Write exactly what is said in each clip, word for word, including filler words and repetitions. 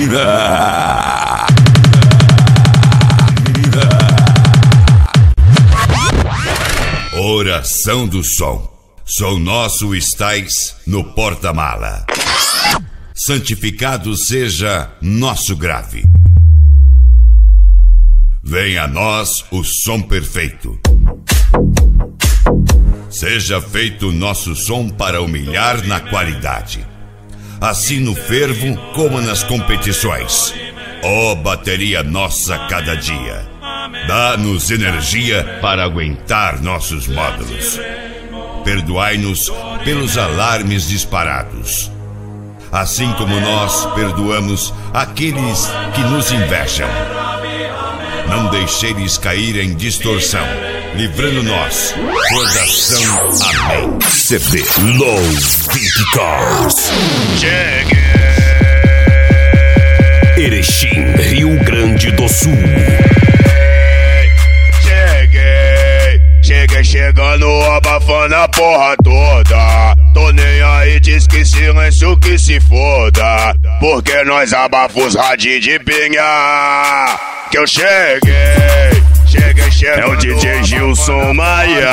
Oração do som. Som nosso estais no porta-mala. Santificado seja nosso grave. Venha a nós o som perfeito. Seja feito nosso som para humilhar na qualidade. Assim no fervo como nas competições. Ó oh, bateria nossa cada dia. Dá-nos energia para aguentar nossos módulos. Perdoai-nos pelos alarmes disparados. Assim como nós perdoamos aqueles que nos invejam. Não deixeis cair em distorção, livrando-nos. Redação. Amém. C D Low V I P Cars. Cheguei. Erechim, Rio Grande do Sul. Cheguei, cheguei chegando, abafando a porra toda. Tô nem aí, diz que silêncio que se foda. Porque nós abafamos radinho de pinha. Que eu cheguei, cheguei chegando. É o D J Gilson Maia.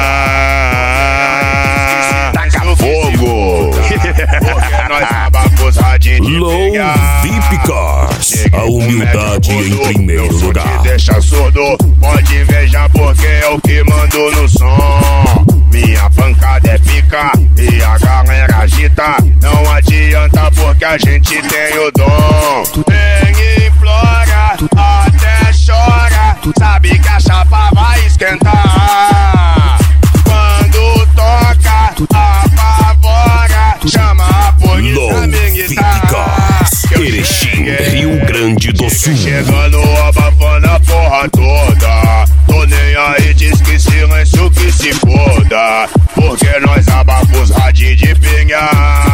Taca fogo. Porque nós abafamos radinho de Low pinha. V I P Cars. A humildade em primeiro lugar. Te deixa surdo, pode invejar porque é o que mando no som. Minha pancada é pica e a galera agita. Não adianta porque a gente tem o dom. Vem e implora, até chora. Sabe que a chapa vai esquentar. Quando toca, apavora. Chama a polícia Low V I P militar. Cars. Erechim, Rio Grande do Sul. Chegando, abafando a porra toda. Tô nem aí, diz que silêncio que se foda. Porque nós abafamos radinho de pinha.